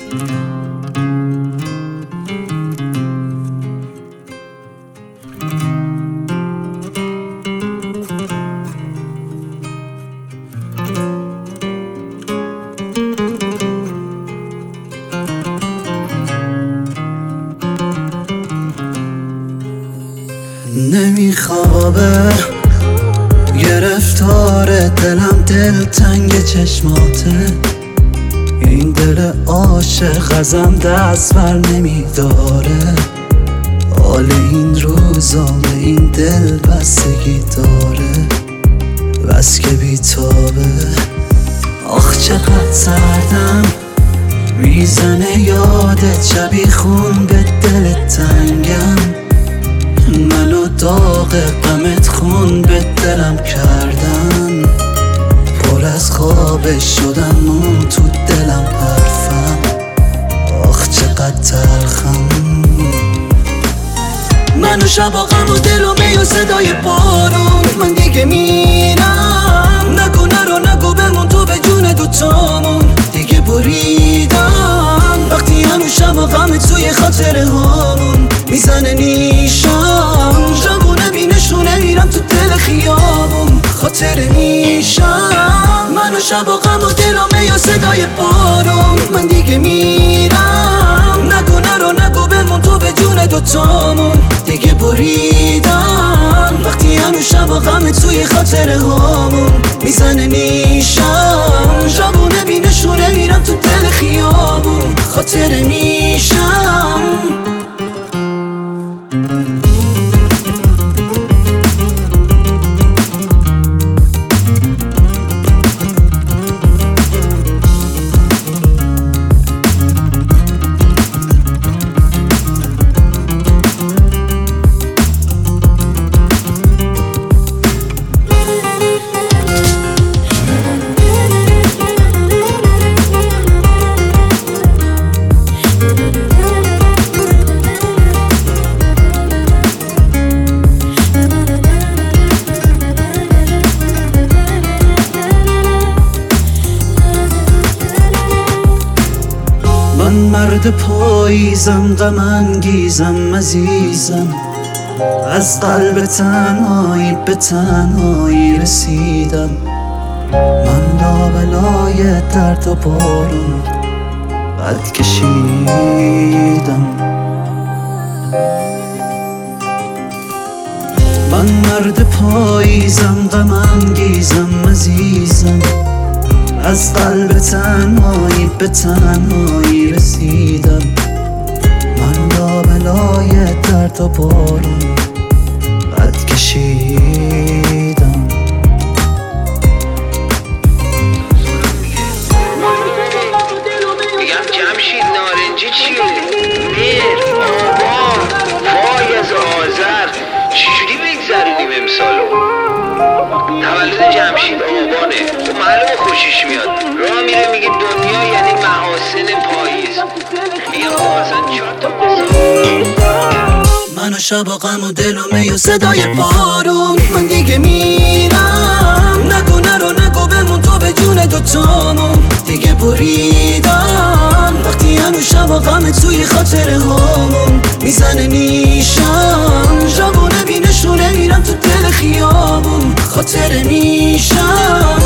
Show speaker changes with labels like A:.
A: نمیخوابه گرفتار دلم، دل تنگ چشماته، این دل عاشق ازم دست بر نمیداره، حال این روزا به این دل بستگی داره، بس که بیتابه. آخ چقدر سردم میزنه یادت، شبی خون به دل تنگم، منو داغ غمت خون به دلم کردن، پر از خواب شدم مون تو دلم حرفم، آخ چقدر تلخم. منو شبا غم و دل و می و صدای بارون، من دیگه میرم، نگو نرو نگو بمون تو به جون دوتامون، دیگه بریدم وقتی هنو شبا غم توی خاطره هامون میزنه نیشم، جوونه بینشونه میرم تو دل خیابون خاطره میشم. منو شبا غم و دل و می و صدای بارون، من دیگه میرم، نگو نرو نگو بمون تو به جون دوتامون، دیگه بریدم وقتی هنو شبا غم توی خاطره هامون میزنه نیشم، جوونه بینشونه میرم تو دل خیابون خاطره میشم. من مرد پاییزم، غم انگیزم، عزیزم، از قلب تنهایی به تنهایی رسیدم، من لابلای درد و بارون قد کشیدم. من مرد پاییزم، غم انگیزم، عزیزم، از قلب تنهایی به تنهایی رسیدم، من لابلای درد و بارون قد کشیدم.
B: میگم جمشید نارنجی چیه؟ میر، آبان، فایز، آذر، چجوری بگذرونیم امسالو؟ تولد جمشید آبانه، خب معلومه خوشش میاد، راه میره میگه دنیا یعنی محاسن پاییز، میگم خب اصلا 4 تا
A: منو شبا غم و دل و می و صدای بارون، من دیگه میرم، نگو نرو نگو بمون تو به جون دوتامون، دیگه بریدم وقتی هنو شبا غم توی خاطره هامون میزنه نیشم، جوونه بینشونه میرم تو دل خیابون خاطره میشم.